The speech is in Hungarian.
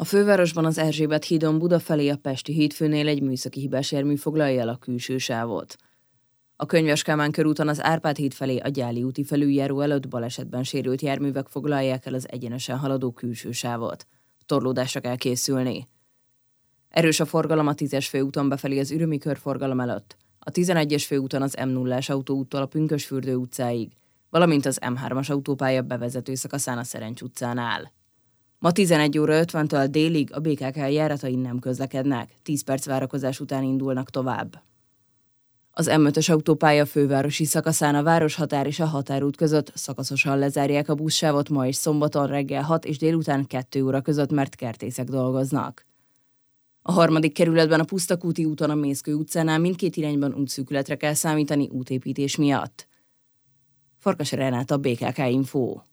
A fővárosban az Erzsébet hídon Buda felé a Pesti hídfőnél egy műszaki hibás jármű foglalja el a külső sávot. A Könyves Kálmán körúton az Árpád híd felé a Gyáli úti felüljáró előtt balesetben sérült járművek foglalják el az egyenesen haladó külső sávot. Torlódásra kell készülni. Erős a forgalom a 10-es főúton befelé az Ürömi körforgalom előtt, a 11-es főúton az M0-ás autóúttól a Pünkösdfürdő utcáig, valamint az M3-as autópálya bevezető szakaszán a Szerencs utcánál. Ma 11 óra 50-től délig a BKK járatain nem közlekednek, 10 perc várakozás után indulnak tovább. Az M5-ös autópálya fővárosi szakaszán a Városhatár és a Határút között szakaszosan lezárják a buszsávot ma és szombaton reggel 6 és délután 2 óra között, mert kertészek dolgoznak. A 3. kerületben a Pusztakúti úton a Mészkő utcánál mindkét irányban útszűkületre kell számítani útépítés miatt. Farkas Renáta, BKK Info.